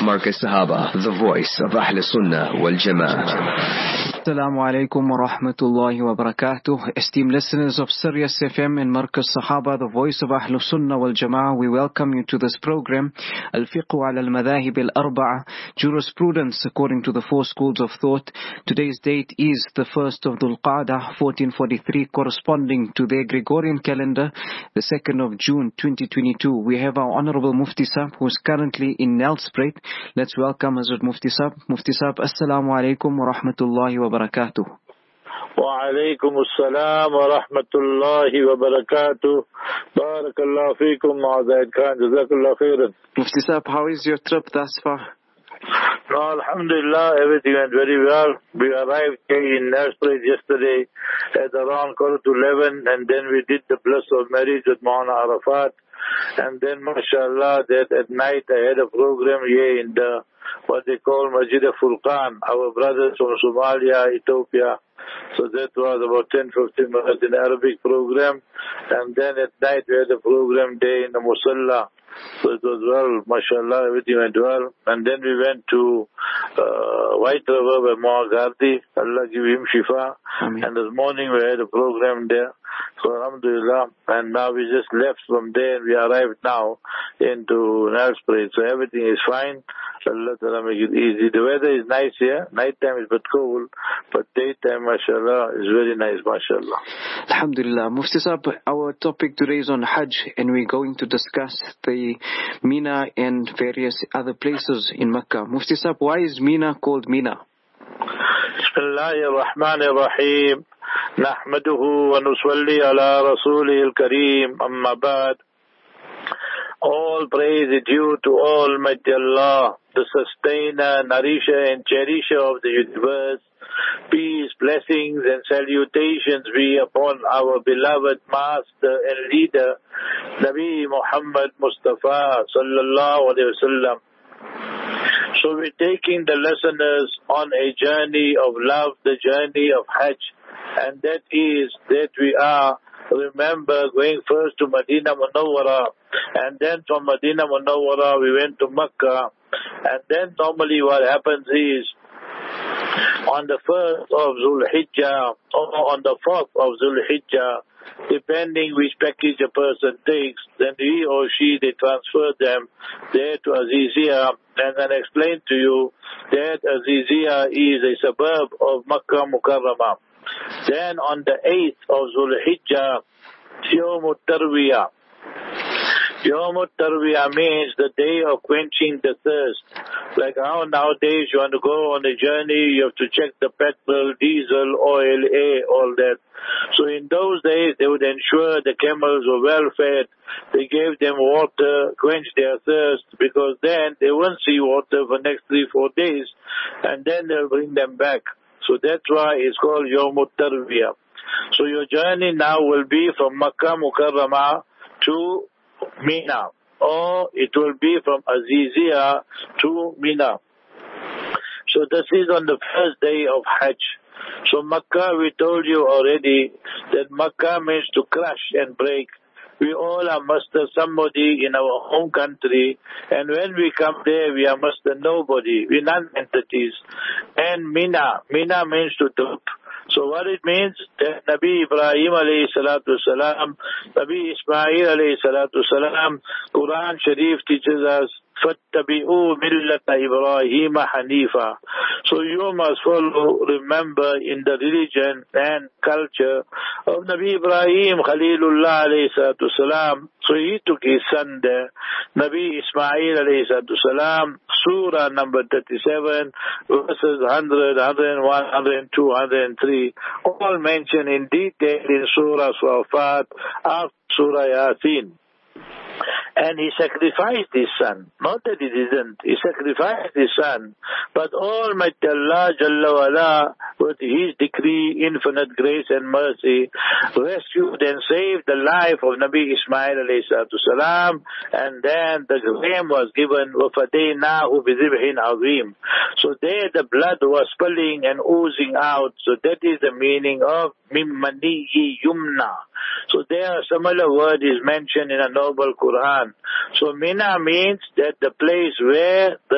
Markaz Sahaba, the voice of Ahl Sunnah wal Jama'ah. Assalamu alaikum wa rahmatullahi wa barakatuh. Esteemed listeners of Sirius FM and Markaz Sahaba, the voice of Ahl Sunnah wal Jama'ah, we welcome you to this program, Al-Fiqh ala al-Madahib al-Arba'a, Jurisprudence according to the four schools of thought. Today's date is the 1st of Dhul Qa'dah, 1443, corresponding to the Gregorian calendar, the 2nd of June, 2022. We have our Honorable Mufti Sahib, who is currently in Nelspruit. Let's welcome Hazrat Mufti Sahib. Mufti Sahib, Assalamu alaikum wa rahmatullahi wa barakatuh. Wa alaikum assalam wa rahmatullahi wa barakatuh. Barakallahu feekum, Ma'azad Khan. Jazakallah khairan. Mufti Sahib, how is your trip thus far? No, alhamdulillah, everything went very well. We arrived here in Nelspruit yesterday at around 11:15, and then we did the bliss of marriage with Maulana Arafat. And then, mashallah, that at night I had a program here in the, what they call Masjid Furqan, our brothers from Somalia, Ethiopia. So that was about 10-15 minutes in Arabic program. And then at night we had a program day in the Musalla. So it was well, mashallah, everything went well. And then we went to White River by Muaghardi, Allah give him shifa. Ameen. And this morning we had a program there. So alhamdulillah, and now we just left from there and we arrived now into Nelspruit. So everything is fine. Allah Ta'ala make it easy. The weather is nice here. Nighttime is a bit cold, but daytime, mashallah, is very nice, mashallah. Alhamdulillah. Mufti Sahib, our topic today is on Hajj, and we're going to discuss the Mina and various other places in Mecca. Mufti Sahib, why is Mina called Mina? Bismillahir Rahmanir Rahim. Nahmaduhu wa nusalli ala Rasulihil Kareem. Amma ba'd. All praise is due to Almighty Allah, the sustainer, nourisher and cherisher of the universe. Peace, blessings and salutations be upon our beloved master and leader, Nabi Muhammad Mustafa sallallahu alayhi wa sallam. So we're taking the listeners on a journey of love, the journey of Hajj, and that is that we are, remember, going first to Medina Munawwara, and then from Medina Munawwara we went to Mecca, and then normally what happens is on the 1st of Dhul Hijjah or on the 4th of Dhul Hijjah, depending which package a person takes, then he or she, they transfer them there to Azizia. And then explain to you that Azizia is a suburb of Makkah Mukarramah. Then on the 8th of Dhul Hijjah, Yawm Tarwiyah. Yawm Tarwiyah means the day of quenching the thirst. Like how nowadays you want to go on a journey, you have to check the petrol, diesel, oil, all that. So in those days, they would ensure the camels were well fed. They gave them water, quenched their thirst, because then they won't see water for next 3-4 days, and then they'll bring them back. So that's why it's called Yawm Tarwiyah. So your journey now will be from Makkah Mukarramah to Mina, or it will be from Azizia to Mina. So this is on the first day of Hajj. So Makkah, we told you already that Makkah means to crush and break. We all are master somebody in our home country, and when we come there, we are master nobody. We're non-entities. And Mina means to drop. So what it means, that Nabi Ibrahim alayhi salatu salam, Nabi Ismail alayhi salatu salam, Quran Sharif teaches us, فَاتَّبِعُوا مِلَّةَ إِبْرَاهِيمَ حَنِيفًا. So you must follow, remember, in the religion and culture of Nabi Ibrahim Khalilullah alayhi salatu salam. So he took his son there, Nabi Ismail alayhi salatu salam, Surah number 37, verses 100, 101, 102, 103, all mentioned in detail in Surah Safat, after Surah Yasin. And he sacrificed his son. Not that he didn't. He sacrificed his son. But Almighty Allah Jalla wa'ala, with His decree, infinite grace and mercy, rescued and saved the life of Nabi Ismail alayhi salatu salam. And then the name was given, وَفَدَيْنَاهُ بِذِبْحٍ عَظِيمٍ. So there the blood was spilling and oozing out. So that is the meaning of مِمَّنِيِّ يُمْنَى. So there a similar word is mentioned in a noble Quran. So Mina means that the place where the blood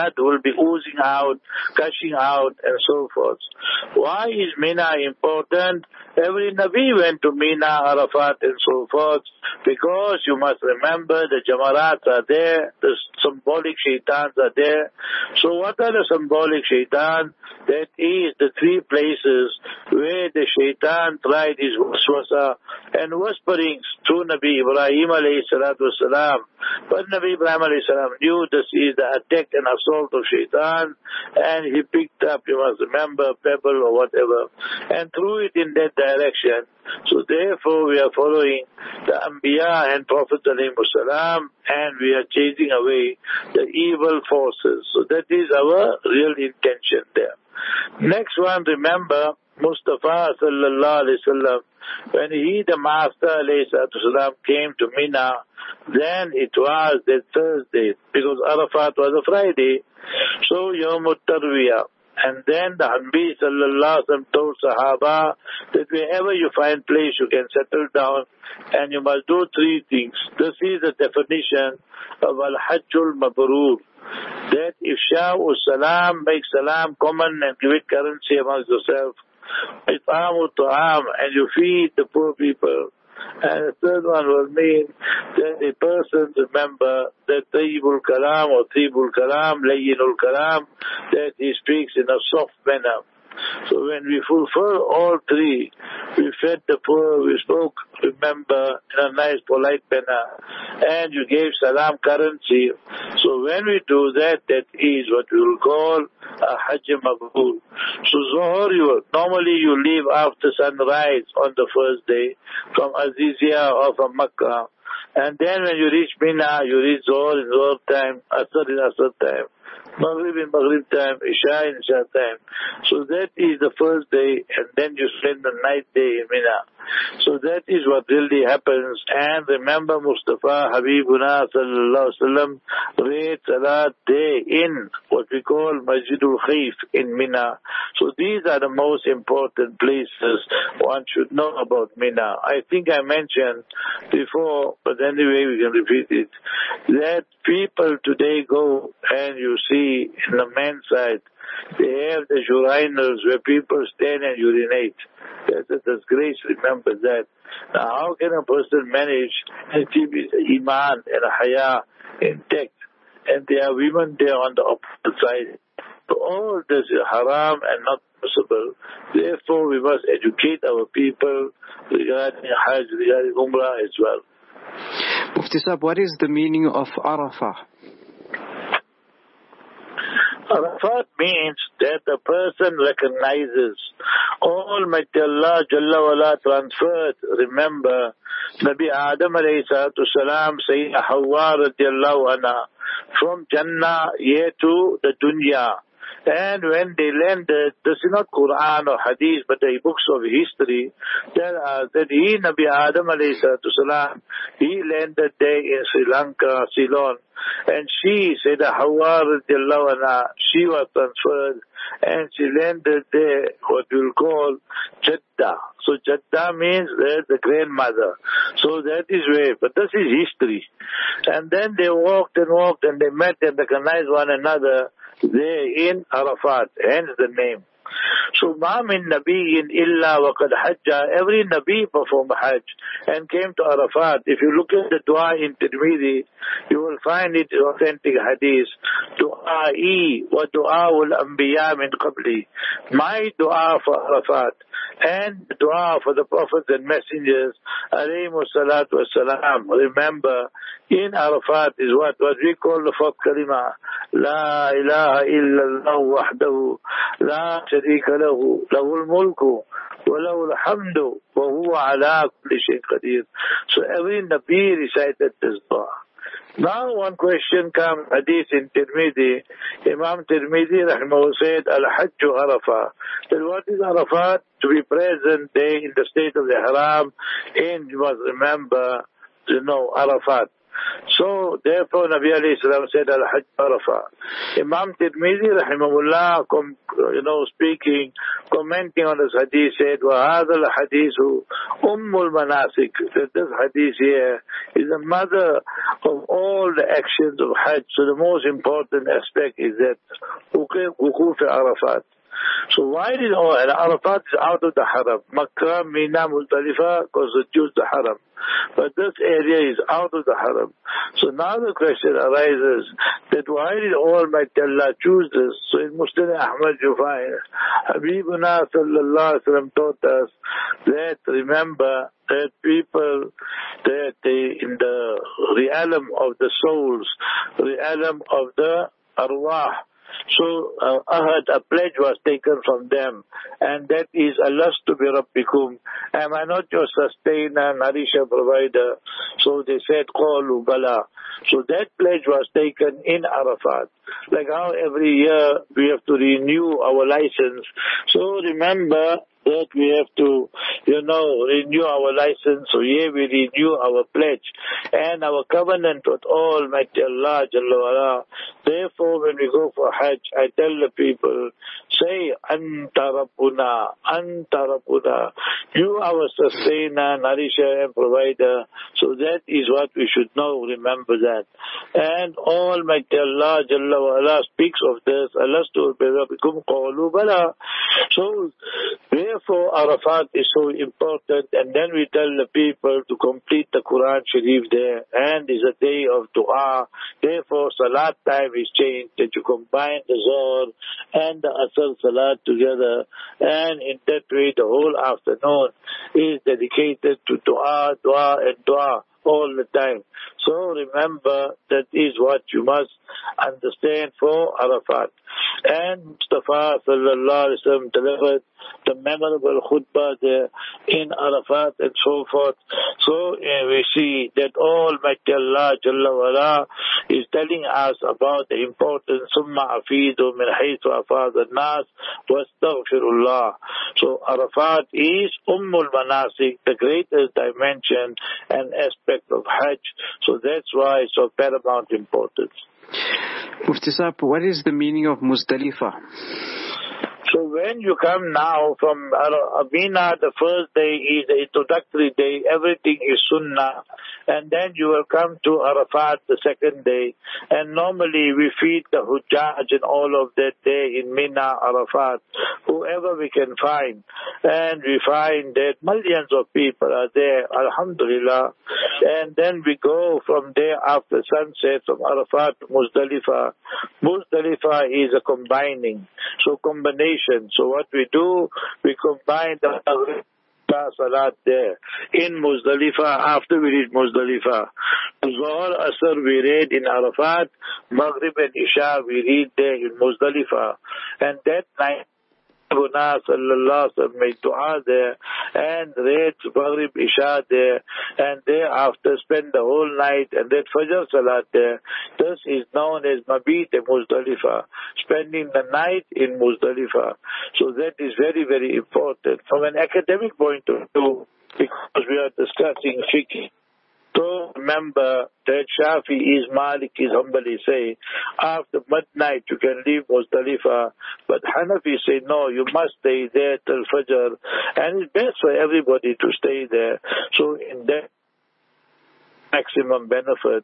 blood will be oozing out, gushing out, and so forth. Why is Mina important? Every Nabi went to Mina, Arafat, and so forth, because you must remember the Jamarats are there, the symbolic shaitans are there. So what are the symbolic shaitans? That is the three places where the shaitan tried his waswasa and whisperings to Nabi Ibrahim alayhi salatu wasalam. But Nabi Ibrahim alayhi salam knew this is the attack and assault of shaitan, and he picked up, you must remember, pebble or whatever, and threw it in that direction. So therefore we are following the Anbiya and Prophet alayhi salam, and we are chasing away the evil forces. So that is our real intention there. Next one, remember Mustafa sallallahu alayhi wasallam, when he, the Master alayhi salam, came to Mina, then it was that Thursday, because Arafat was a Friday, so Yawm al-Tarwiyah. And then the Nabi sallallahu alayhi wasallam told Sahaba that wherever you find place, you can settle down, and you must do three things. This is the definition of Al-Hajjul Mabrur. That if Sha'u Salam, make Salam common and give it currency amongst yourself. It'amu Ta'am, and you feed the poor people. And the third one will mean that a person remember that Tayyibul Kalam or Tayyibul Kalam, Layyinul Kalam, that he speaks in a soft manner. So when we fulfill all three, we fed the poor, we spoke, remember, in a nice, polite manner, and you gave salam currency. So when we do that, that is what we will call a Hajj Mabrur. So Zohar, normally you leave after sunrise on the first day from Azizia or from Makkah. And then when you reach Mina, you reach Zohar in Zohar time, Asr in Asr time, Maghrib in Maghrib time, Isha in Isha time. So that is the first day, and then you spend the night day in Mina. So that is what really happens. And remember, Mustafa Habibuna sallallahu alaihi wasallam read Salat day in what we call Masjidul Khayf in Mina. So these are the most important places one should know about Mina. I think I mentioned before, but anyway we can repeat it, that people today go and you see in the men's side, they have the urinals where people stand and urinate. That's a disgrace, remember that. Now how can a person manage and keep his iman and haya intact? And there are women there on the opposite side. So all this is haram and not possible. Therefore we must educate our people regarding Hajj, regarding Umrah as well. Mufti Sahib, what is the meaning of Arafah? Arafat means that the person recognizes Almighty Allah Jalla wala transferred. Remember, Nabi Adam alayhi salatu salam, Sayyidina Hawa radiallahu anha, from Jannah here to the dunya. And when they landed, this is not Quran or Hadith, but the books of history, that he, Nabi Adam alayhi salatu salam, he landed there in Sri Lanka, Ceylon. And she, Sayyidah Hawa radiallahu anha, she was transferred and she landed there, what we'll call Jeddah. So Jeddah means the grandmother. So that is where, but this is history. And then they walked and they met and recognized one another there in Arafat, hence the name. So ma min nabiyyin illa waqad hajja, every Nabi performed Hajj and came to Arafat. If you look at the dua in Tirmidhi, you will find it in authentic hadith. Du'a'i wa du'a'ul anbiya min qabli. My dua for Arafat and the dua for the prophets and messengers, alayhimu salatu wassalam. Remember, in Arafat is what we call the fourth kalima. La ilaha illallah wahdahu, la sharika lahu, lahul mulku, wa lahul hamdu, wa huwa ala kulli shayin qadir. So every Nabi recited this dua. Now one question comes, hadith in Tirmidhi, Imam Tirmidhi rahimahullah said, Al-Hajju Arafah. Then what is Arafat? To be present there in the state of the Haram, and you must remember, Arafat. So therefore Nabi alayhi salam said Al-Hajj Arafah. Imam Tirmidhi rahimahullah, speaking, commenting on this hadith, said, وَهَذَا الْحَدِيثُ أُمُّ الْمَنَاسِكِ. That this hadith here is the mother of all the actions of Hajj. So the most important aspect is that Wukuf Arafat. So why did Arafat is out of the Haram? Makkah, Mina, Muzdalifah constitutes the Haram. But this area is out of the Haram. So now the question arises that why did Almighty Allah choose this? So in Muslim Ahmad you find Habibuna sallallahu alaihi wasallam taught us that remember that people that they in the realm of the souls, realm of the arwah, so a pledge was taken from them, and that is Alastu bi Rabbikum. Am I not your sustainer, nourisher, provider? So they said, Qalu Bala. So that pledge was taken in Arafat. Like how every year we have to renew our license. So remember that we have to, renew our license. So here we renew our pledge and our covenant with Almighty Allah Jalla wa'ala. Therefore, when we go for Hajj, I tell the people, say, Anta Rabbuna, Anta Rabbuna. You our sustainer, nourisher and provider. So that is what we should know, remember that. And Almighty Allah Jalla wa'ala speaks of this, Alastu bi Rabbikum qalu bala. So, therefore, Arafat is so important, and then we tell the people to complete the Quran Sharif there, and it's a day of dua. Therefore, Salat time is changed, that you combine the Zohar and the Asr Salat together, and in that way the whole afternoon is dedicated to dua, dua and dua all the time. So remember, that is what you must understand for Arafat. And Mustafa sallallahu alaihi wasallam delivered the memorable khutbah there in Arafat and so forth. So we see that Almighty Allah Jalla wa'ala is telling us about the importance Summa afidu min haythu afad an-nas wastaghfirullah. So Arafat is Ummul Manasik, the greatest dimension and aspect of Hajj. So that's why it's of paramount importance. Mufti Sahib, what is the meaning of Muzdalifah? So when you come now from Mina, the first day is the introductory day, everything is Sunnah, and then you will come to Arafat the second day, and normally we feed the Hujjaj and all of that day in Mina, Arafat, whoever we can find, and we find that millions of people are there, Alhamdulillah, and then we go from there after sunset from Arafat to Muzdalifah. Muzdalifah is a combining, so combination. So what we do, we combine the Salat there in Muzdalifah. After we read Muzdalifah, Zuhr, Asr we read in Arafat, Maghrib and Isha we read there in Muzdalifah, and that night Sallallahu Alaihi Wasallam made dua there and read Maghrib Isha there, and thereafter spend the whole night and read Fajr Salat there. This is known as Mabit Muzdalifah, spending the night in Muzdalifah. So that is very, very important from an academic point of view, because we are discussing fiqh. So remember that Shafi'is, Malikis, Hanbalis say after midnight you can leave Muzdalifah, but Hanafi say no, you must stay there till Fajr, and it's best for everybody to stay there. So in that maximum benefit,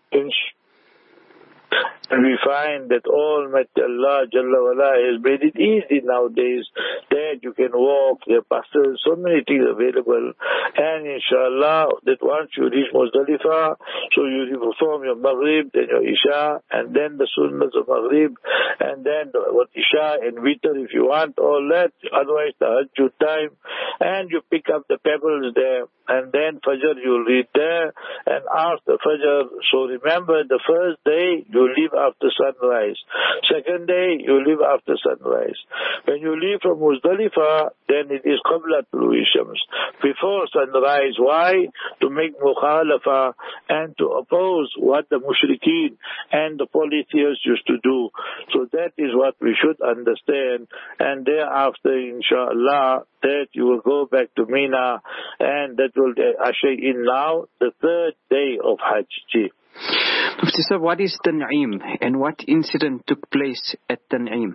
and we find that Almighty Allah Jalla wa'ala has made it easy nowadays that you can walk, there are buses, so many things available. And inshallah, that once you reach Muzdalifah, so you perform your Maghrib, then your Isha, and then the Sunnahs of Maghrib, and then what Isha and Witr if you want, all that. Otherwise, the Hajj time, and you pick up the pebbles there, and then Fajr you'll read there, and after Fajr, so remember the first day you leave after sunrise. Second day, you leave after sunrise. When you leave from Muzdalifah, then it is Qabla Tulu'i Shams, before sunrise. Why? To make mukhalafah and to oppose what the mushrikeen and the polytheists used to do. So that is what we should understand. And thereafter, inshallah, that you will go back to Mina, and that will usher in now the third day of Hajj. Mufti Sahib, what is Tan'im and what incident took place at Tan'im?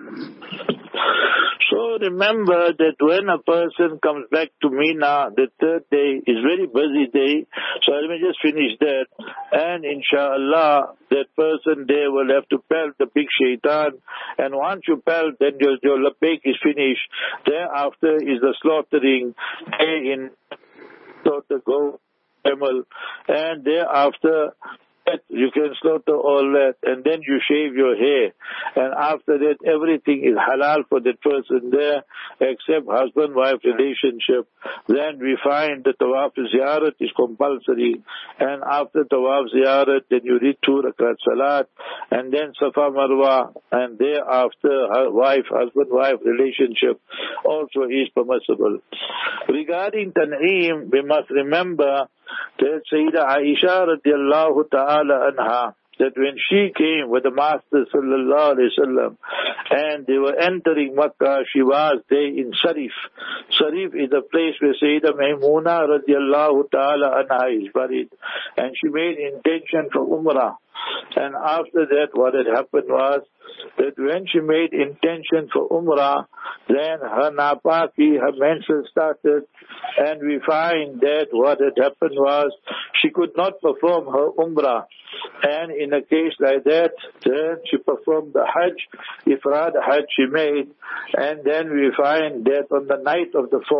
So remember that when a person comes back to Mina, the third day is very busy day. So let me just finish that. And inshallah, that person there will have to pelt the big shaitan. And once you pelt, then your labbaik is finished. Thereafter is the slaughtering day in slaughter goat, camel. And thereafter, you can slaughter all that, and then you shave your hair, and after that everything is halal for that person there except husband-wife relationship. Then we find the tawaf ziyarat is compulsory, and after tawaf ziyarat then you read 2 rakat salat, and then Safa Marwa, and thereafter husband-wife relationship also is permissible. Regarding Tan'im, we must remember that Sayyidah Aisha radiallahu ta'ala anha, that when she came with the Master sallallahu alayhi wasallam and they were entering Makkah, she was there in Sharif. Sharif is a place where Sayyidah Maimuna radiallahu ta'ala anha is buried, and she made intention for Umrah. And after that, what had happened was that when she made intention for Umrah, then her napaki, her menses started, and we find that what had happened was she could not perform her Umrah. And in a case like that, then she performed the Hajj, Ifrad Hajj she made, and then we find that on the night of the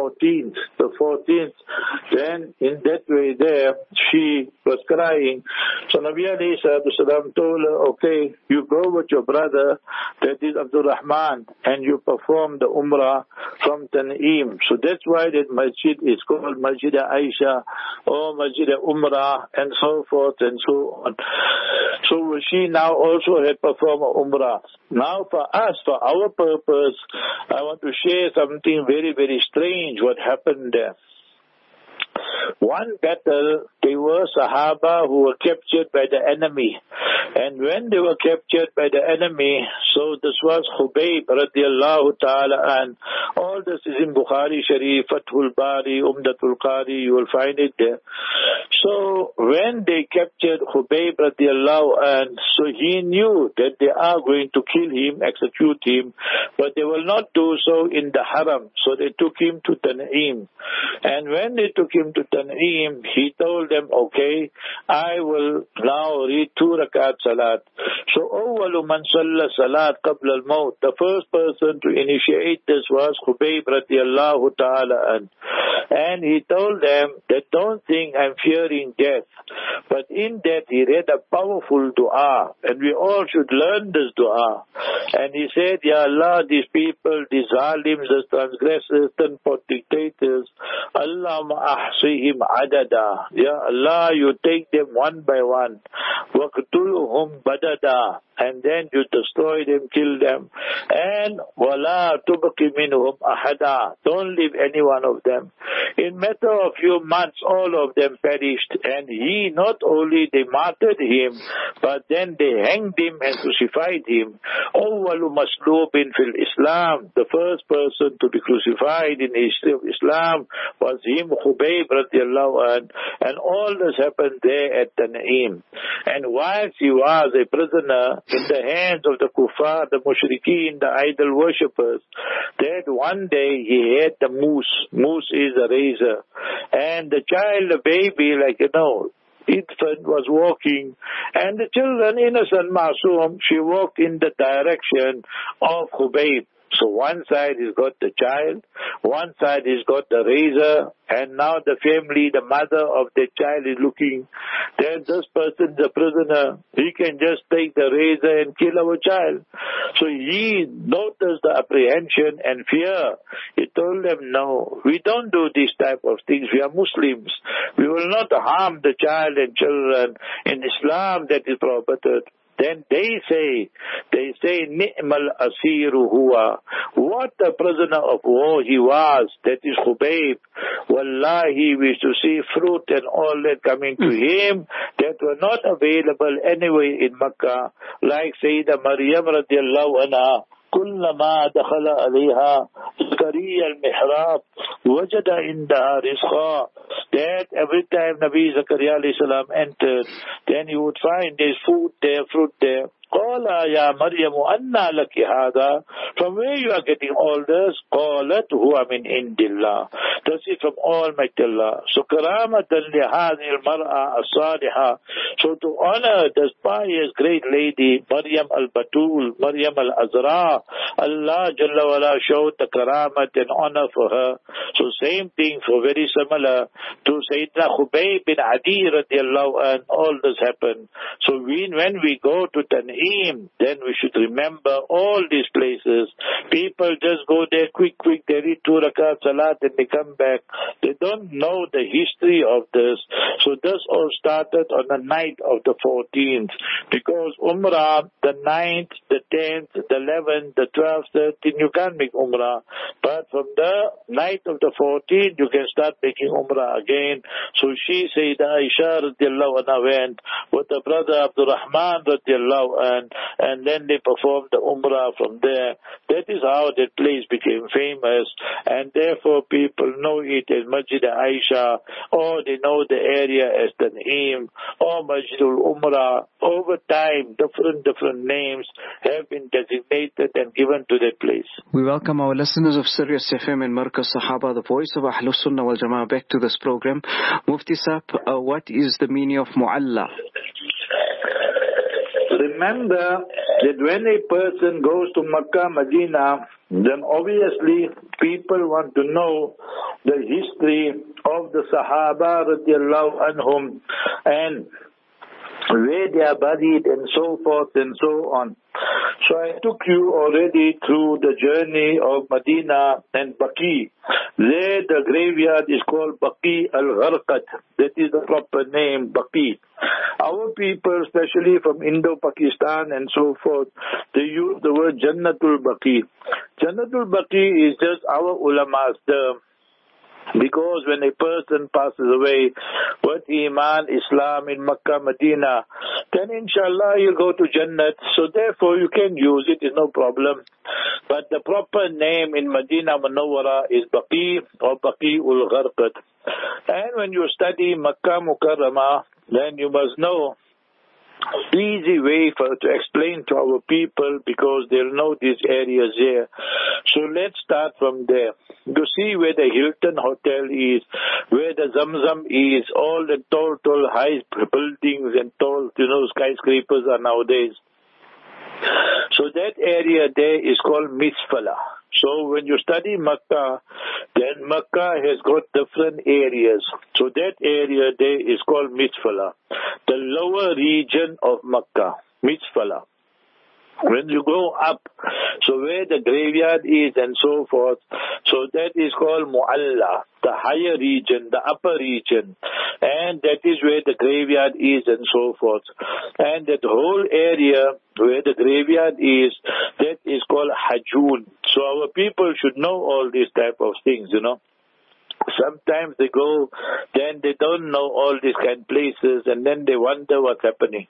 14th, then in that way there, she was crying. So Nabi alayhi salatu told her, okay, you go with your brother, that is Abdul Rahman, and you perform the Umrah from Tan'im. So that's why that masjid is called Masjid Aisha or Masjid Umrah and so forth and so on. So she now also had performed Umrah. Now for us, for our purpose, I want to share something very, very strange what happened there. One battle, there were Sahaba who were captured by the enemy. And when they were captured by the enemy, so this was Khubayb radiallahu ta'ala, and all this is in Bukhari Sharif, Fathul Bari, Umdatul Qari, you will find it there. So when they captured Khubayb radiallahu anhu, so he knew that they are going to kill him, execute him, but they will not do so in the haram. So they took him to Tan'im. And when they took him to Tan'im, he told them, okay, I will now read 2 rakat salat. So, awwalu man salla salat qabla al-maut, the first person to initiate this was Khubayb radiallahu ta'ala an. And he told them that don't think I'm fearing death. But in that he read a powerful dua, and we all should learn this dua. And he said, Ya Allah, these people, these zalims, these transgressors, and dictators, Allahumma ahsihim adada. Ya Allah, you take them one by one. Waqtuluhum badada. And then you destroy them, kill them. And wala tubqi minhum ahada. Don't leave any one of them. In matter of few months, all of them perished. And he, not only they martyred him, but then they hanged him and crucified him. Awwalu maslubin fil Islam. The first person to be crucified in the history of Islam was him, Khubayb radiallahu anhu. And all this happened there at Tan'im. And whilst he was a prisoner in the hands of the kuffar, the mushrikeen, the idol worshippers, that one day he had the moose. Moose is a razor. And the child, the baby, infant was walking, and the children, innocent Masoom, she walked in the direction of Khubayb. So one side he's got the child, one side he's got the razor, and now the family, the mother of the child is looking. Then this person, the prisoner, he can just take the razor and kill our child. So he noticed the apprehension and fear. He told them, no, we don't do these type of things. We are Muslims. We will not harm the child and children. In Islam, that is prohibited. Then they say, Ni'mal asiru huwa. What a prisoner of war he was. That is Khubayb. Wallahi, we used to see fruit and all that coming to him that were not available anyway in Makkah. Like Sayyidah Maryam radiallahu anha, كلما دخل عليها زكريا المحراب وجد عندها رزقا. That every time Nabi Zakaria alayhi salam entered, then he would find there's food there, fruit there. قال يا مريم أنى لك هذا? From where you are getting all this? قالت هو من عند الله. That's it, from Almighty Allah. So كرامة لهذه المرأة الصالحة. So to honor this pious great lady Maryam al-Batul, Maryam al-Azra, Allah Jalla wala showed the karamat and honor for her. So same thing, for very similar to Sayyidina Khubayb bin Adi radiallahu anh, all this happened. So when we go to Tan'im, then we should remember all these places. People just go there quick, they read 2 rakat salat and they come back. They don't know the history of this. So this all started on the night of the 14th. Because Umrah, the 9th, the 10th, the 11th, the 12th, 13th, you can't make Umrah. But from the night of the 14th, you can start making Umrah again. So she, Sayyidah Aisha radiallahu anha, went with the brother Abdul Rahman radiallahu anh, and then they performed the Umrah from there. That is how that place became famous, and therefore people know it as Masjid Aisha, or they know the area as Tan'im, or Masjidul Umrah. Over time, different names have been designated and given to that place. We welcome our listeners of Sirius FM and Markaz Sahaba, the voice of Ahlus Sunnah wal Jama'ah, back to this program. Mufti Saab, what is the meaning of Mu'alla? Remember that when a person goes to Makkah, Medina, then obviously people want to know the history of the Sahaba radiallahu anhum and where they are buried and so forth and so on. So I took you already through the journey of Medina and Baqi. There the graveyard is called Baqi al-Gharqad. That is the proper name, Baqi. Our people, especially from Indo-Pakistan and so forth, they use the word Jannatul Baqi. Jannatul Baqi is just our ulama's term. Because when a person passes away with Iman, Islam in Makkah, Medina, then inshallah you'll go to Jannat. So therefore you can use it, it's no problem. But the proper name in Medina Munawwara is Baqi or Baqi ul-Gharqad. And when you study Makkah Mukarramah, then you must know easy way to explain to our people, because they'll know these areas here. So let's start from there. You see where the Hilton Hotel is, where the Zamzam is, all the tall high buildings and tall, skyscrapers are nowadays. So that area there is called Misfala. So when you study Makkah, then Makkah has got different areas. So that area there is called Misfala, the lower region of Makkah, Misfala. When you go up, so where the graveyard is and so forth, so that is called Mu'alla, the higher region, the upper region. And that is where the graveyard is and so forth. And that whole area where the graveyard is, that is called Hajun. So our people should know all these type of things, Sometimes they go, then they don't know all these kind of places, and then they wonder what's happening.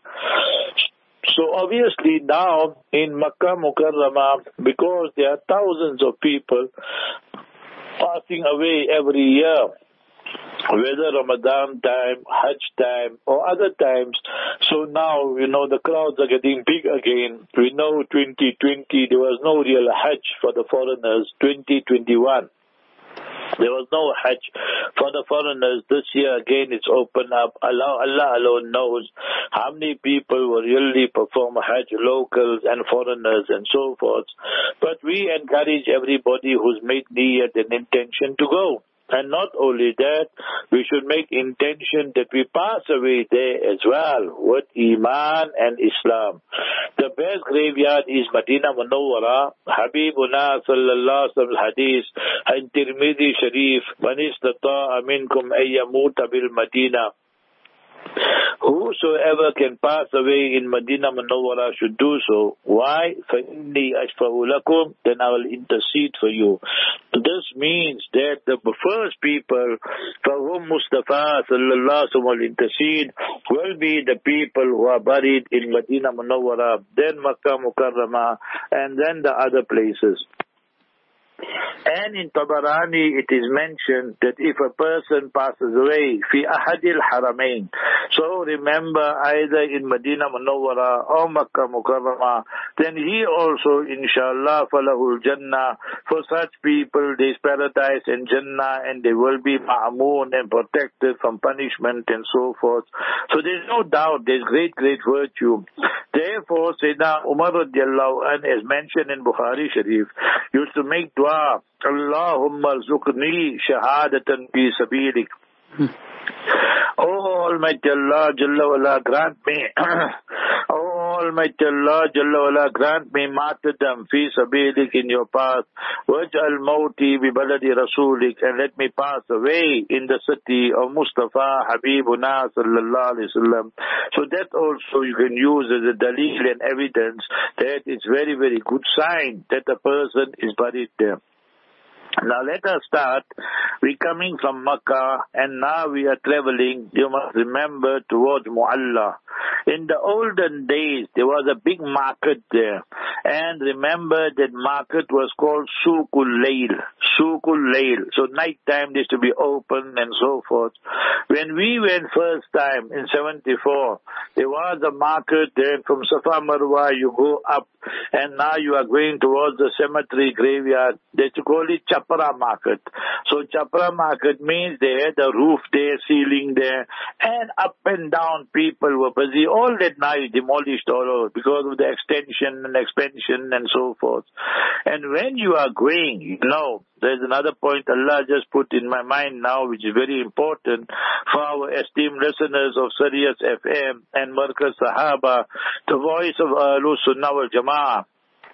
So obviously now in Makkah Mukarramah, because there are thousands of people passing away every year, whether Ramadan time, Hajj time, or other times. So now, the crowds are getting big again. We know 2020, there was no real Hajj for the foreigners. 2021. There was no Hajj for the foreigners. This year again it's open up. Allah alone knows how many people will really perform Hajj, locals and foreigners and so forth. But we encourage everybody who's made niyyat and intention to go. And not only that, we should make intention that we pass away there as well with Iman and Islam. The best graveyard is Medina Munawwara. Habibuna sallallahu alaihi wasallam hadith in Tirmidhi Sharif, man istata'a minkum ay yamuta bil Madina. whosoever can pass away in Medina Munawwara should do so. Why? فَإِنِّي أَشْفَعُ لَكُمْ, then I will intercede for you. This means that the first people for whom Mustafa sallallahu alaihi wasallam will intercede will be the people who are buried in Medina Munawwara, then Makkah Mukarramah, and then the other places. And in Tabarani it is mentioned that if a person passes away fi ahadil haramain, so remember either in Medina Munawwara or Makkah Mukarramah, then he also inshallah falahul Jannah. For such people there is paradise and Jannah, and they will be ma'amun and protected from punishment and so forth. So there is no doubt there is great virtue. Therefore Sayyidina Umar radiallahu anhu, as mentioned in Bukhari Sharif, used to make dua, Allahumma rzuqni shahadatan fi sabilik. Oh Almighty Allah Jalla wala, grant me Oh Almighty Allah Jalla wala, grant me martyrdom fi sabilik, in your path. Waj'al mawti bi baladi rasulik, and let me pass away in the city of Mustafa Habibuna sallallahu alaihi wasallam. So that also you can use as a dalil and evidence that it's very good sign that a person is buried there. Now let us start. We're coming from Makkah and now we are traveling, you must remember, towards Mu'alla. In the olden days, there was a big market there. And remember that market was called Suqul Layl. Suqul Layl. So night time used to be open and so forth. When we went first time in 74, there was a market there. From Safa Marwa you go up and now you are going towards the cemetery graveyard. They used to call it Chapra market. So Chapra market means they had a roof there, ceiling there, and up and down people were busy. All that now is demolished all over because of the extension and expansion and so forth. And when you are going, you know, there's another point Allah just put in my mind now, which is very important for our esteemed listeners of Sirius FM and Markaz Sahaba, the voice of Ahlus Sunnah wal Jama'ah.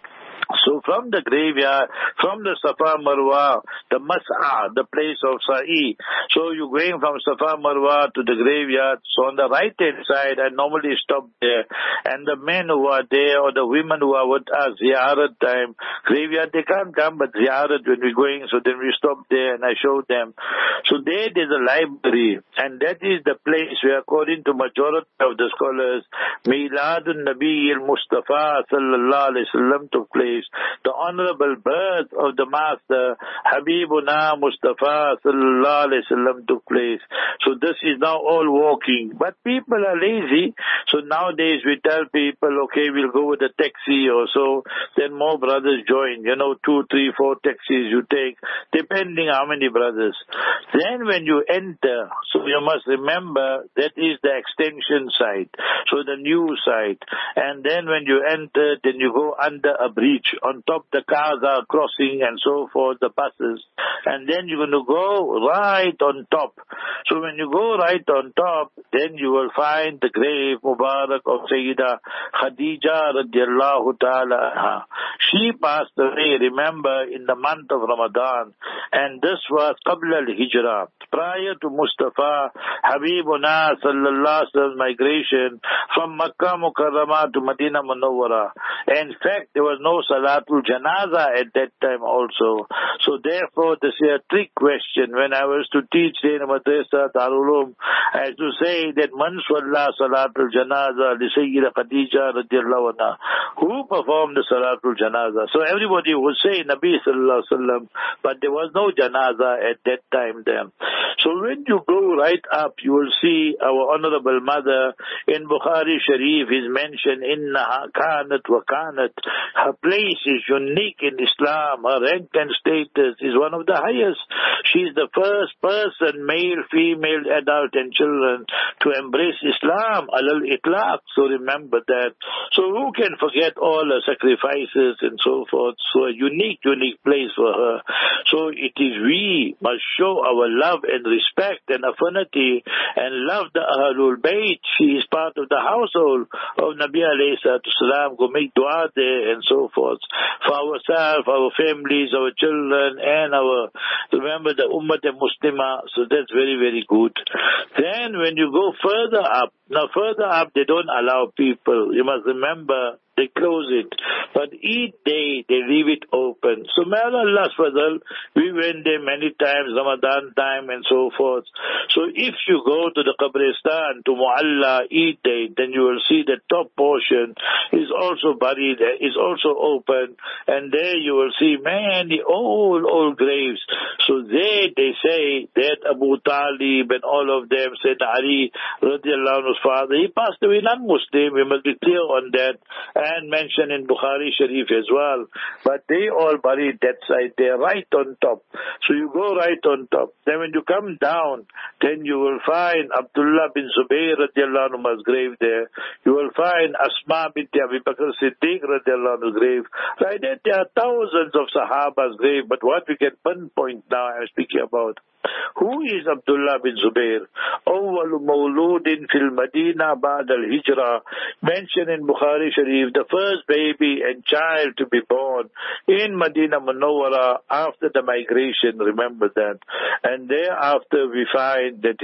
So from the graveyard, from the Safa Marwa, the Mas'a, the place of Sa'i. So you're going from Safa Marwa to the graveyard. So on the right hand side, I normally stop there. And the men who are there or the women who are with us, ziyarat time, graveyard, they can't come, but ziyarat when we're going. So then we stop there and I show them. So there's a library. And that is the place where, according to majority of the scholars, Miladun Nabi al-Mustafa sallallahu alayhi wa sallam took place. The honorable birth of the Master Habibuna Mustafa sallallahu alaihi wasallam took place. So this is now all walking. But people are lazy. So nowadays we tell people, okay, we'll go with a taxi or so. Then more brothers join. 2, 3, 4 taxis you take, depending how many brothers. Then when you enter, so you must remember that is the extension side. So the new side. And then when you enter, then you go under a bridge. On top the cars are crossing and so forth, the buses. And then you're going to go right on top. So when you go right on top, then you will find the grave Mubarak of Sayyida Khadija radiallahu ta'ala anha. She passed away, remember, in the month of Ramadan. And this was Qabla al-Hijrah, prior to Mustafa Habibuna sallallahu alaihi wasallam migration from Makkah Mukarramah to Medina Munawwara. In fact, there was no Salatul Janaza at that time also. So therefore, this is a trick question. When I was to teach in Madrasa Darul Uloom, I had to say that Man Swalla Salatul Janaza li Sayyida Khadija radiallahu anha. Who performed the Salatul Janaza? So everybody would say Nabi sallallahu alaihi wasallam, but there was no Janaza at that time then. So when you go right up, you will see our honorable mother in Bukhari Sharif is mentioned, Innaha kanat wa kanat. Her place is unique in Islam. Her rank and status is one of the highest. She is the first person, male, female, adult and children, to embrace Islam alal itlaq. So remember that. So who can forget all her sacrifices and so forth? So a unique place for her. So it is we must show our love and respect and affinity and love the Ahlul Bayt. She is part of the household of Nabi alayhi salatu salam. Go make dua there and so forth. For ourselves, our families, our children, and remember the Ummah Muslimah. So that's very, very good. Then when you go further up, they don't allow people. You must remember, they close it. But each day, they leave it open. So may Allah's fadl, we went there many times, Ramadan time and so forth. So if you go to the Qabristan, to Mu'alla, each day, then you will see the top portion is also buried, is also open. And there you will see many old graves. So they say that Abu Talib and all of them said Ali, radiallahu anhu's father, he passed away non-Muslim. We must be clear on that. And mentioned in Bukhari Sharif as well. But they all buried that side there, right on top. So you go right on top. Then when you come down, then you will find Abdullah bin Zubayr radiallahu anhu's grave there. You will find Asma bint Abi Bakr Siddiq radiallahu anhu's grave. Right there are thousands of Sahaba's grave. But what we can pinpoint now, I'm speaking about, who is Abdullah bin Zubayr? Awwal mawludin fil Madina ba'd al-Hijrah. Mentioned in Bukhari Sharif, the first baby and child to be born in Madinah Munawwara after the migration, remember that. And thereafter we find that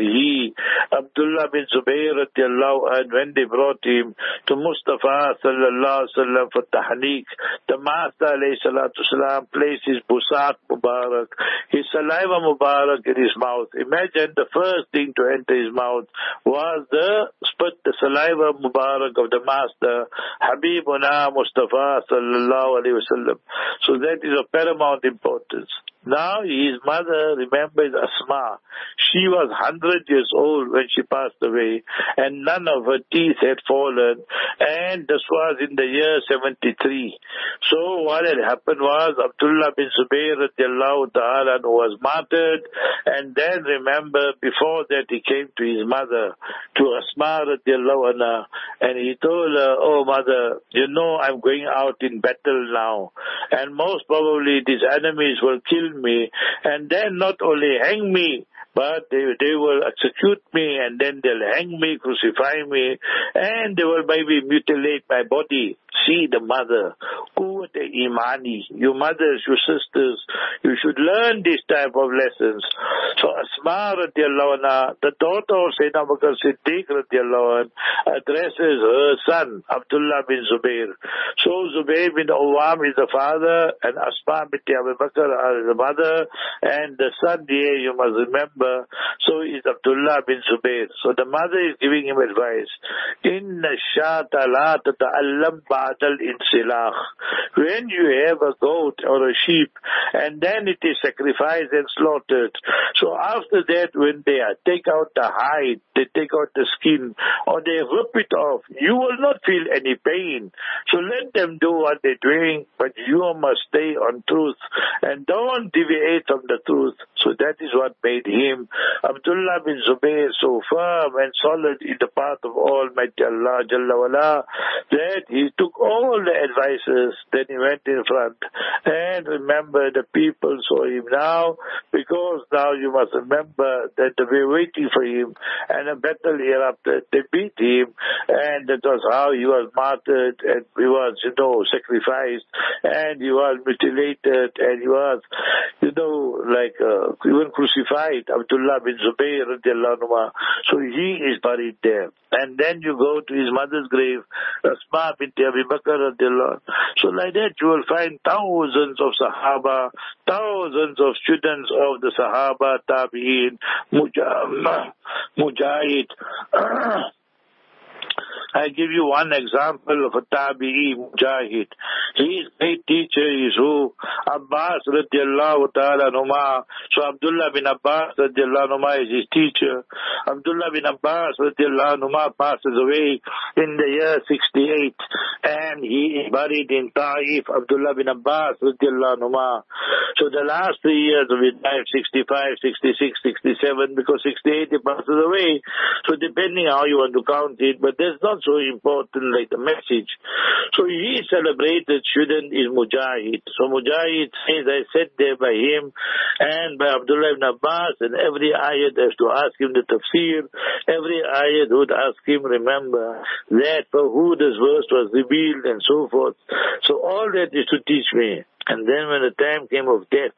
Abdullah bin Zubayr radiallahu anhu, when they brought him to Mustafa sallallahu alaihi wasallam for tahniq, the Master alayhi salatu salam placed his busaq mubarak, his saliva mubarak in his mouth. Imagine the first thing to enter his mouth was the saliva mubarak of the Master Habibuna Mustafa sallallahu alaihi wasallam. So that is of paramount importance. Now his mother, remember, is Asma. She was 100 years old when she passed away, and none of her teeth had fallen, and this was in the year 73. So what had happened was Abdullah bin Zubayr radiallahu ta'ala was martyred, and then remember, before that he came to his mother, to Asma radiallahu anha, and he told her, oh mother, you know I'm going out in battle now, and most probably these enemies will kill me, and then not only hang me, but they will execute me, and then they'll hang me, crucify me, and they will maybe mutilate my body. See the mother. Quwwat imani. You mothers, you sisters, you should learn this type of lessons. So Asma radiallahu anha, the daughter of Sayyidina Abu Bakr Siddiq radiallahu anha, addresses her son, Abdullah bin Zubayr. So Zubayr bin Awam is the father, and Asma bin Abi Bakr is the mother, and the son here, you must remember, so is Abdullah bin Zubayr. So the mother is giving him advice. Inna shata la tata'allam ba'dal insilakh. When you have a goat or a sheep, and then it is sacrificed and slaughtered, so after that, when they take out the hide, they take out the skin, or they rip it off, you will not feel any pain. So let them do what they're doing, but you must stay on truth, and don't deviate from the truth. So that is what made him, Abdullah bin Zubayr, so firm and solid in the path of Almighty Allah Jalla wala, that he took all the advices, then he went in front. And remember, the people saw him now, because now you must remember that they were waiting for him, and a battle erupted. They beat him, and that was how he was martyred, and he was, sacrificed, and he was mutilated, and he was, even crucified, Abdullah bin Zubayr radiallahu anhu. So he is buried there. And then you go to his mother's grave, Asma bint Abi Bakr radiallahu anhu. So like that you will find thousands of Sahaba, thousands of students of the Sahaba, Tabi'in, Mujahid. I give you one example of a Tabi'i, Mujahid. His great teacher is who? Abbas radiallahu ta'ala anhuma. So Abdullah bin Abbas radiallahu anhuma is his teacher. Abdullah bin Abbas radiallahu anhuma passes away in the year 68, and he is buried in Taif, Abdullah bin Abbas radiallahu anhuma. So the last 3 years of his life, 65, 66, 67, because 68 he passes away. So depending how you want to count it, but there's not also important like the message. So he celebrated student is Mujahid. So Mujahid says, I sat there by him and by Abdullah ibn Abbas, and every ayat has to ask him the tafsir. Every ayat would ask him, remember that for who this verse was revealed and so forth. So all that is to teach me. And then when the time came of death,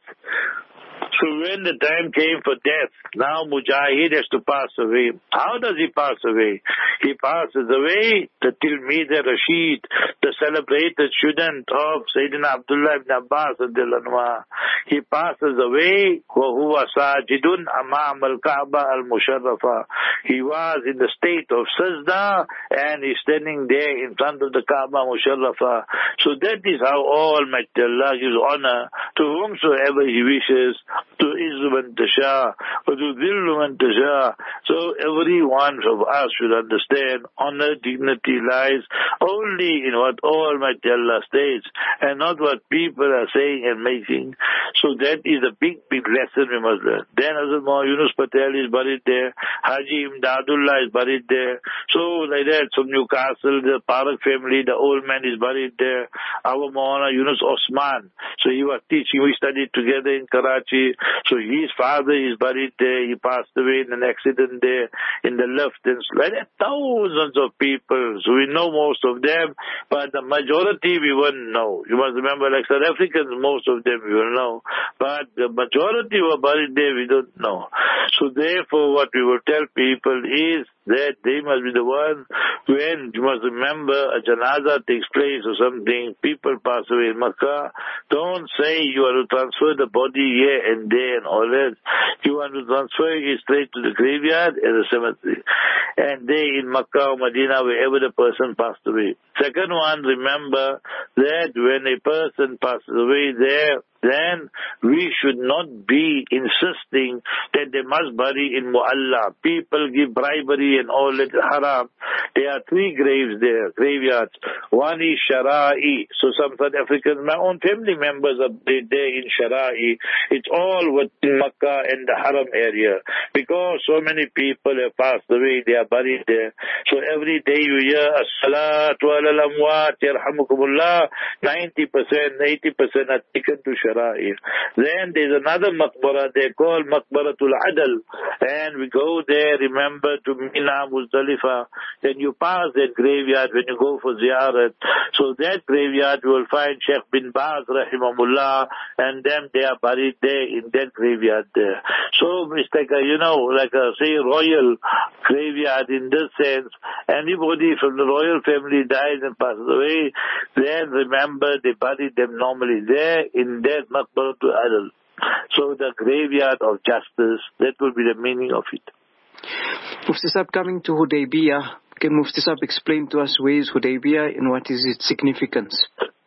so when the time came for death, now Mujahid has to pass away. How does he pass away? He passes away to Tilmid Rashid, the celebrated student of Sayyidina Abdullah ibn Abbas. He passes away, وَهُوَ سَاجِدٌ أَمَامَ الْكَعْبَةِ الْمُشَرَّفَةِ. He was in the state of sajda and he's standing there in front of the Kaaba Musharrafa. So that is how Almighty Allah gives honor to whomsoever He wishes, to Izzu man tasha, or to Dhillu man tasha. So every one of us should understand honor, dignity lies only in what Almighty Allah states and not what people are saying and making. So that is a big, big lesson we must learn. Then Hazrat Maulana Yunus Patel is buried there. Haji Imdadullah is buried there. So like that, from Newcastle, the Parak family, the old man is buried there. Our Maulana Yunus Osman. So he was teaching, we studied together in Karachi. So his father is buried there. He passed away in an accident there in the lift. And like that, thousands of people. So we know most of them, but the majority we won't know. You must remember, like South Africans, most of them we will know. But the majority who are buried there, we don't know. So therefore, what we will tell people is that they must be the ones when, you must remember, a janaza takes place or something, people pass away in Makkah, don't say you want to transfer the body here and there and all that. You want to transfer it straight to the graveyard and the cemetery. And they in Makkah or Medina, wherever the person passed away. Second one, remember that when a person passes away there, then we should not be insisting that they must bury in Mu'alla. People give bribery and all that haram. There are 3 graves there, graveyards. One is Shara'i. So some South Africans, my own family members are there in Shara'i. It's all within Makkah and the Haram area. Because so many people have passed away, they are buried there. So every day you hear, As-salatu ala al-amwat, yarhamukumullah, 90%, 80% are taken to Shara'i. Then there's another maqbara they call Maqbaratul Adal, and we go there, remember, to Mina, Muzdalifa. Then you pass that graveyard when you go for ziyarat. So that graveyard you will find Sheikh bin Baz rahimahullah, and them they are buried there in that graveyard there. So it's like a, like a say royal graveyard in this sense. Anybody from the royal family dies and passes away, then remember they bury them normally there in that Maqbaratul Adal. So the graveyard of justice, that will be the meaning of it. Mufti Sahib, coming to Hudaybiyah, can Mufti Sahib explain to us where is Hudaybiyah and what is its significance?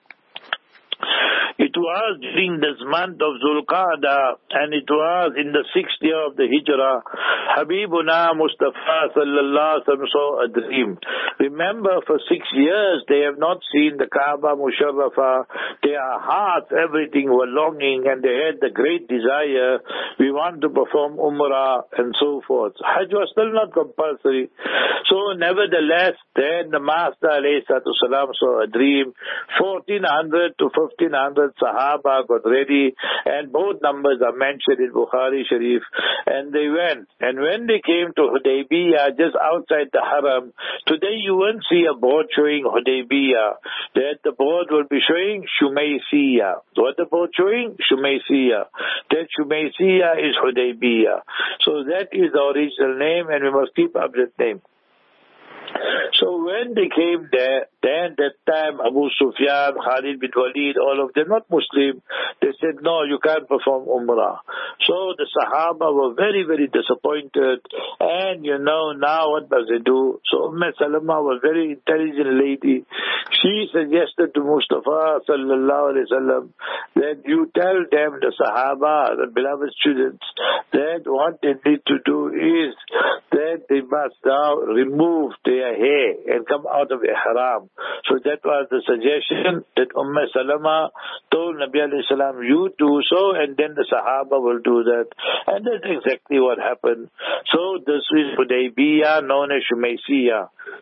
It was during this month of Zulqa'dah, and it was in the 6th year of the Hijrah. Habibuna Mustafa sallallahu alaihi wasallam saw a dream. Remember, for 6 years they have not seen the Kaaba Musharrafa. Their hearts, everything were longing, and they had the great desire. We want to perform Umrah and so forth. Hajj was still not compulsory. So nevertheless, then the Master alayhi salatu salam saw a dream. 1400 to 1500 Sahaba got ready, and both numbers are mentioned in Bukhari Sharif, and they went. And when they came to Hudaybiyah, just outside the Haram, today you won't see a board showing Hudaybiyah. That the board will be showing Shumaysiyah. What the board showing? Shumaysiyah. That Shumaysiyah is Hudaybiyah. So that is the original name, and we must keep up that name. So when they came there, then that time Abu Sufyan, Khalid bin Walid, all of them not Muslim, they said, no, you can't perform Umrah. So the Sahaba were very, very disappointed. And now what does they do? So Salama was a very intelligent lady. She suggested to Mustafa sallallahu alaihi wasallam that you tell them, the Sahaba, the beloved students, that what they need to do is that they must now remove their hair and come out of ihram. So that was the suggestion that Salama told Nabi alayhi salam, you do so, and then the Sahaba will do that. And that's exactly what happened. So this is Hudaybiyah, known as Shumaysiyah.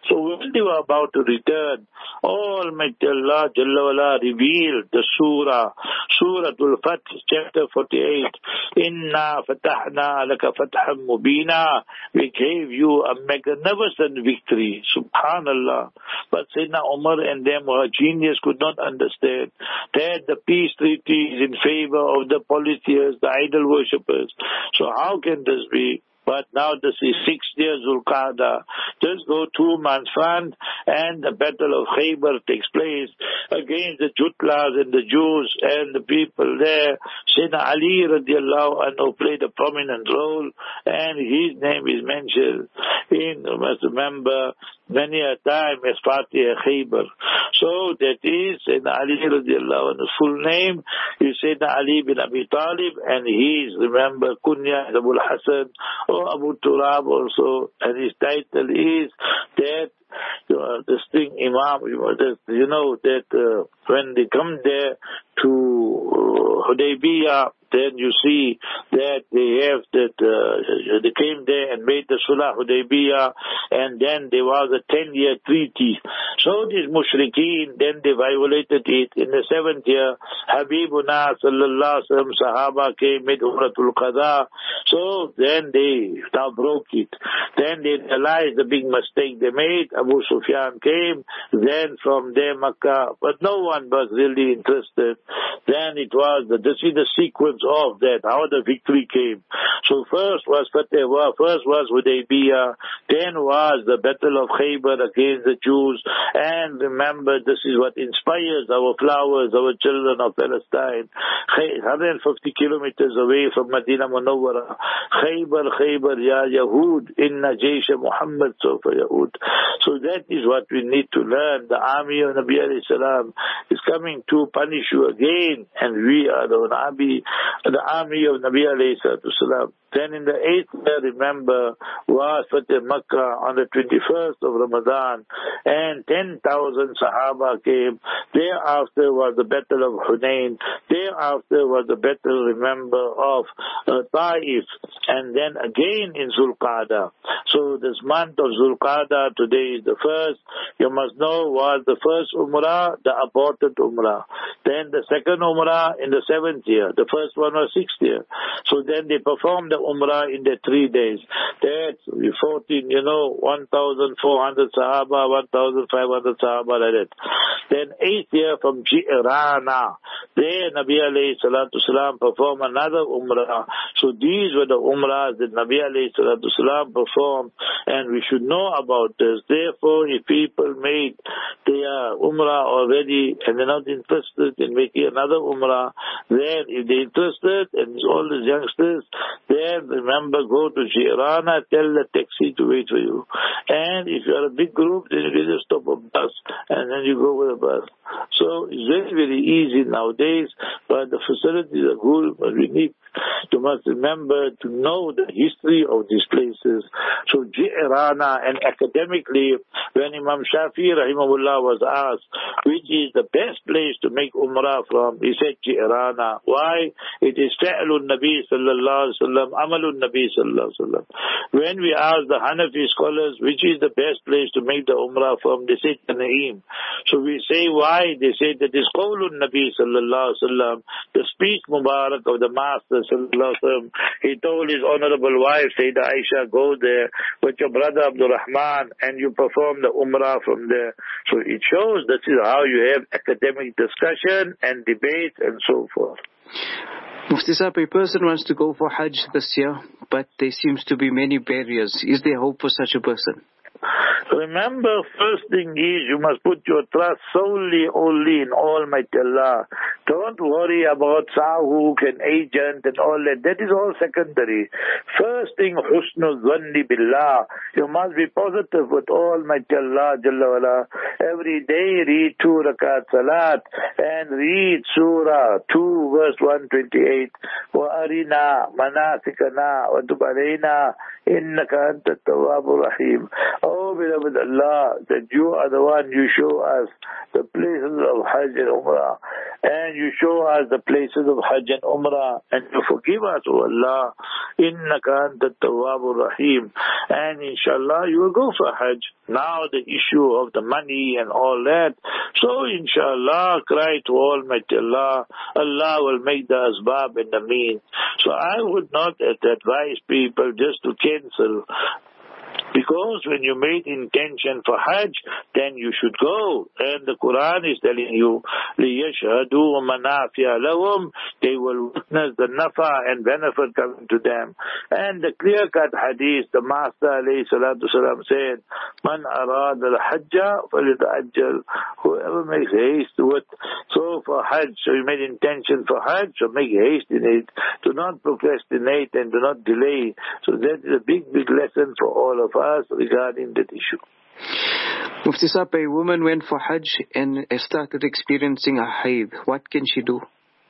So when they were about to return, Almighty Allah Jalla wala revealed the Surah Al-Fath, chapter 48. Inna fatahna laka fatham mubina. We gave you a magnificent victory. Subhanallah. But Sayyidina Umar and them were genius, could not understand that the peace treaty is in favor of the polytheists, the idol worshippers. So how can this be? But now this is 6 years Zulqa'dah. Just go 2 months front and the battle of Khaybar takes place against the Jutlas and the Jews and the people there. Sayyidina Ali radiallahu anhu played a prominent role and his name is mentioned in, you must remember, many a time as Fatih Khaybar. So that is Sayyidina Ali radiallahu anhu's full name is Sayyidina Ali bin Abi Talib, and he is, remember, Kunya Abu Hassan or Abu Turab also, and his title is that this thing Imam, that when they come there to Hudaybiyah, then you see that they have that they came there and made the Sulh Hudaybiyah, and then there was a 10-year treaty. So these mushrikeen, then they violated it. In the 7th year, Habibuna sallallahu alaihi wasallam Sahaba came, made Umratul Qada. So then they now broke it. Then they realized the big mistake they made. Abu Sufyan came, then from there Makkah, but no one was really interested. Then it was, this is the sequence of that, how the victory came. So first was Hudaybiyah, then was the battle of Khaybar against the Jews. And remember, this is what inspires our flowers, our children of Palestine. 150 kilometers away from Medina Munawwara. Khaybar, ya Yahud, inna Jaysha Muhammad Sofa Yahud. So that is what we need to learn. The army of Nabi alayhi salam is coming to punish you again, and we are the army of Nabi alayhi salam. Then in the 8th year, remember, was Fateh Makkah on the 21st of Ramadan, and 10,000 Sahaba came. Thereafter was the battle of Hunain. Thereafter was the battle, remember, of Taif, and then again in Zulqa'dah. So this month of Zulqa'dah today is the first. You must know was the first Umrah, the aborted Umrah. Then the second Umrah in the 7th year. The first one was 6th year. So then they performed the Umrah in the 3 days. That's 1,400 Sahaba, 1,500 Sahaba like that. Then 8th year from Ji'rana. There Nabi alayhi salatu salam performed another Umrah. So these were the Umrahs that Nabi alayhi salatu salam performed, and we should know about this. Therefore, if people made their Umrah already and they're not interested in making another Umrah, then if they're interested, and all the youngsters, then remember, go to Ji'rana, tell the taxi to wait for you. And if you're a big group, then you can just stop a bus and then you go with a bus. So it's very, very easy nowadays, but the facilities are good, but we need to must remember to know the history of these places. So Ji'rana, and academically, when Imam Shafi'i rahimahullah was asked which is the best place to make Umrah from, he said Ji'rana. Why? It is Fa'lun Nabi sallallahu alaihi wasallam, Amalun Nabi sallallahu alaihi wasallam. When we ask the Hanafi scholars which is the best place to make the Umrah from, they say Tana'im. So we say why? They say that is Qawlun Nabi sallallahu alaihi wasallam, the speech Mubarak of the Master sallallahu alaihi wasallam. He told his honorable wife Sayyidah Aisha, go there with your brother Abdul Rahman and you perform the Umrah from there. So it shows this is how you have academic discussion and debate and so forth. Mufti Sahib, a person wants to go for Hajj this year, but there seems to be many barriers. Is there hope for such a person? Remember, first thing is you must put your trust solely only in Almighty Allah. Don't worry about sahuk and agent and all that. That is all secondary. First thing, husnul dhanni billah. You must be positive with Almighty Allah Jalla wala. Every day read 2 rakat salat and read Surah 2 verse 128. Wa arina manasikana wa tub alayna innaka anta tawwabur rahim. Oh, beloved Allah, that you are the one, you show us the places of Hajj and Umrah, and you show us the places of Hajj and Umrah, and you forgive us, oh Allah, innaka anta tawwabur rahim, and inshallah you will go for Hajj. Now the issue of the money and all that, so inshallah cry to Almighty Allah, Allah will make the asbab and the means. So I would not advise people just to cancel, because when you made intention for Hajj, then you should go. And the Quran is telling you, لِيَشْهَدُوا مَنَافِعَ لَهُمْ, they will witness the nafa and benefit coming to them. And the clear-cut hadith, the Master alayhi salatu salam said, مَنْ أَرَادَ الْحَجَّ فَلْيَتَعَجَّلْ, whoever makes haste to it. So for Hajj, so you made intention for Hajj, so make haste in it. Do not procrastinate and do not delay. So that is a big, big lesson for all of us regarding that issue. Mufti Saab, a woman went for Hajj and started experiencing a haid. What can she do?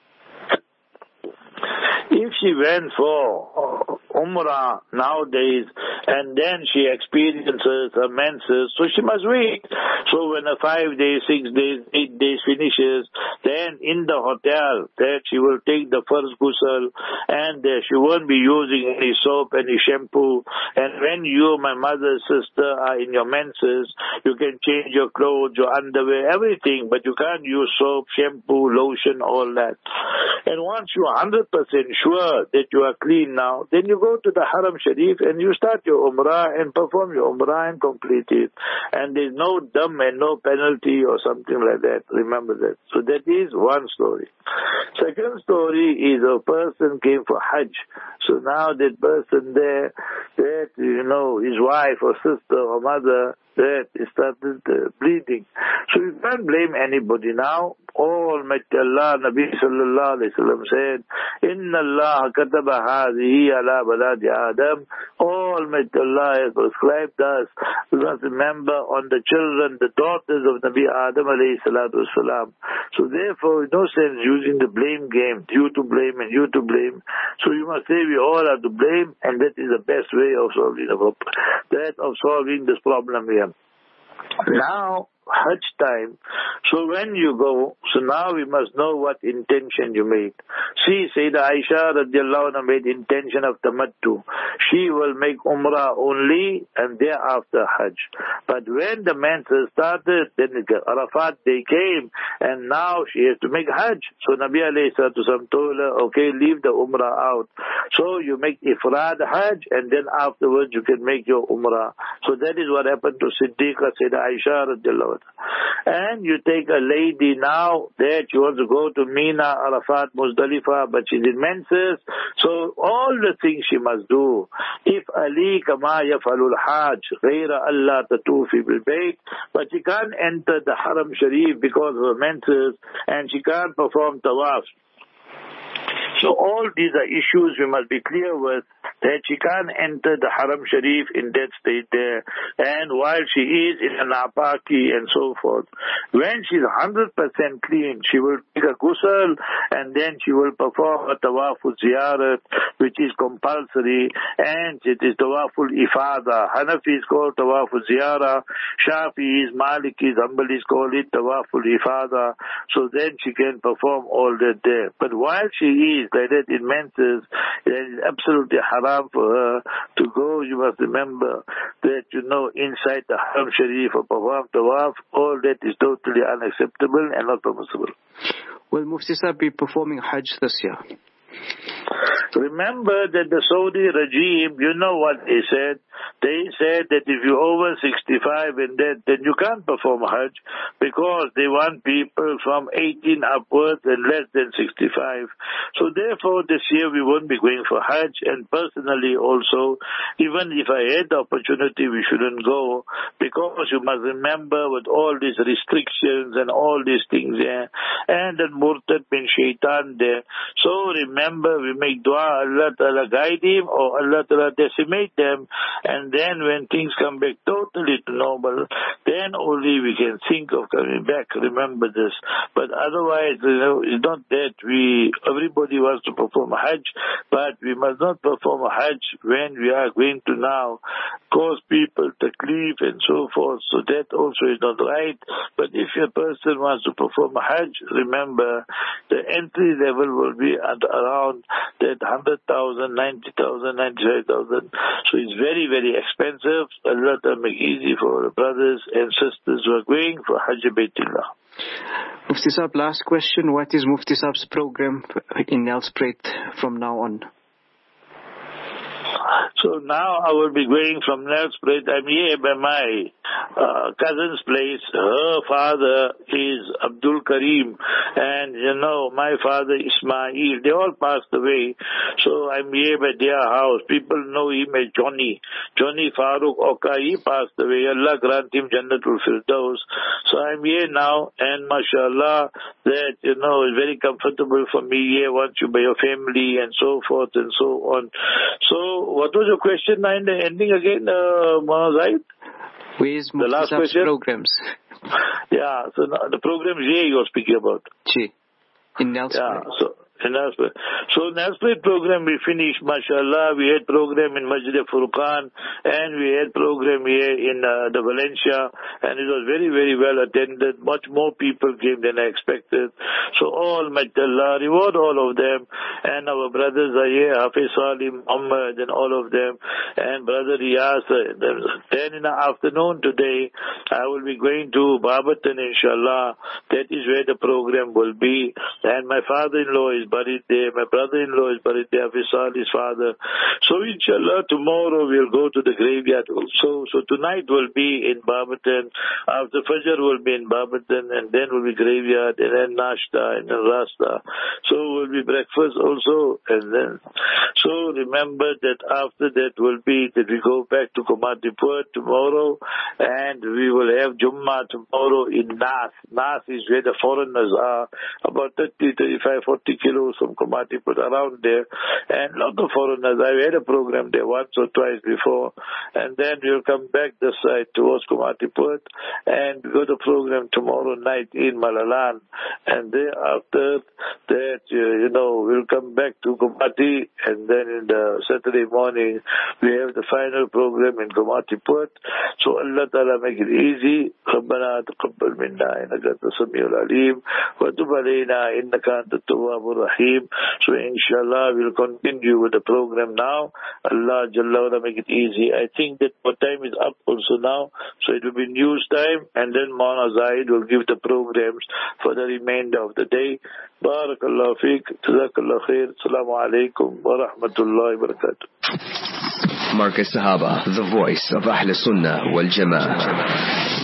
If she went for Umrah nowadays and then she experiences her menses, so she must wait. So when the 5 days, 6 days, 8 days finishes, then in the hotel, that she will take the first ghusl, and she won't be using any soap, any shampoo. And when you, my mother, sister, are in your menses, you can change your clothes, your underwear, everything, but you can't use soap, shampoo, lotion, all that. And once you are 100% sure that you are clean now, then you go to the Haram Sharif and you start your Umrah and perform your Umrah and complete it. And there's no dam and no penalty or something like that. Remember that. So that is one story. Second story is a person came for Hajj. So now that person there, that, his wife or sister or mother, that started bleeding. So you can't blame anybody now. Almighty Allah, Nabi sallallahu alayhi wa sallam said, Inna Allah kataba hadhihi ala baladi Adam. Almighty Allah has prescribed us. We must remember on the children, the daughters of Nabi Adam alayhi salatu wasalam. So therefore, no sense using the blame game, you to blame and you to blame. So you must say we all are to blame, and that is the best way of solving this problem here. Now, Hajj time. So when you go, so now we must know what intention you made. See, Sayyidah Aisha radiallahu anha made intention of tamattu. She will make Umrah only and thereafter Hajj. But when the menses started, then Arafat they came, and now she has to make Hajj. So Nabi alayhi salatu wasalam told her, okay, leave the Umrah out. So you make Ifrad Hajj, and then afterwards you can make your Umrah. So that is what happened to Siddiqa, Sayyidah Aisha radiallahu anha. And you take a lady now that she wants to go to Mina, Arafat, Muzdalifah, but she's in menses. So all the things she must do. If Ali kama yafalul Hajj, ghayra Allah tatufi bil bayt, but she can't enter the Haram Sharif because of her menses, and she can't perform tawaf. So all these are issues we must be clear with, that she can't enter the Haram Sharif in that state there, and while she is in a napaki and so forth. When she's 100% clean, she will take a ghusl, and then she will perform a tawaful ziyarat, which is compulsory, and it is tawaful ifada. Hanafis call tawaful ziyarah, Shafi'is, Malikis, Hanbalis call it tawaful ifada. So then she can perform all that there. But while she is like that in menses, it is absolutely haram for her to go. You must remember that, inside the Haram Sharif or perform tawaf, all that is totally unacceptable and not permissible. Will Mufti Saab be performing Hajj this year? Remember that the Saudi regime, you know what they said? They said that if you're over 65 and that, then you can't perform Hajj, because they want people from 18 upwards and less than 65. So therefore this year we won't be going for Hajj, and personally also, even if I had the opportunity, we shouldn't go, because you must remember with all these restrictions and all these things there, and that Murtad bin Shaitan there. So remember, we make dua Allah Ta'ala guide him or Allah Ta'ala decimate them, and then when things come back totally to normal, then only we can think of coming back. Remember this. But otherwise, it's not that everybody wants to perform a Hajj, but we must not perform a Hajj when we are going to now cause people taklif and so forth. So that also is not right. But if a person wants to perform a Hajj, remember the entry level will be at around that 100,000, 90,000, 95,000. So it's very, very expensive. Allah to make easy for our brothers and sisters who are going for Hajj Baitullah. Mufti Saab, last question. What is Mufti Saab's program in Nelspruit from now on? So now I will be going from Nelspruit. I'm here by my cousin's place. Her father is Abdul Karim, and my father Ismail. They all passed away. So I'm here by their house. People know him as Johnny Farooq Oka. He passed away. Allah grant him Jannatul Firdaus. So I'm here now, and mashallah, that is very comfortable for me here once you by your family and so forth and so on. So what was your question in the ending again, Zaid? Where is Mufti Saab's programs? Yeah, so the programs here you are speaking about. In Nelspruit. Yeah, in Nelspruit. So Nelspruit program we finished, mashallah. We had program in Masjid Furqan, and we had program here in the Valencia, and it was very, very well attended. Much more people came than I expected. So all, mashallah, reward all of them. And our brothers are here, Hafiz Salim, Muhammad, and all of them, and brother Riyas. Then in the afternoon today, I will be going to Babatan, inshallah. That is where the program will be. And my father-in-law is buried there. My brother-in-law is buried there, Hafiz Salih's father. So inshallah, tomorrow we'll go to the graveyard also. So tonight will be in Babatan. After Fajr will be in Babatan, and then will be graveyard, and then Nashta, and then Rasta. So will be breakfast also, and then. So remember that after that will be that we go back to Komatipur tomorrow, and we will have Jummah tomorrow in Nath. Nath is where the foreigners are, about 30, 35, 40 kilos from Komatipur, around there, and a lot of foreigners. I've had a program there once or twice before, and then we'll come back this side towards Komatipur, and we go to program tomorrow night in Malalan, and thereafter that, we'll come back to Komati, and then in the Saturday morning, we have the final program in Komatipur. So Allah Ta'ala make it easy. ربنا تقبل منا إنك أنت السميع العليم وتب علينا إنك أنت التواب الرحيم. So inshallah we'll continue with the program now. Allah Jalla wa'ala make it easy. I think that our time is up also now, so it will be news time, and then Maulana Zaid will give the programs for the remainder of the day. Barakallahu feek, jazakallahu khair, assalamu alaikum wa rahmatullahi wa barakatuh. Markaz Sahaba, the voice of Ahl Sunnah wal Jama'ah.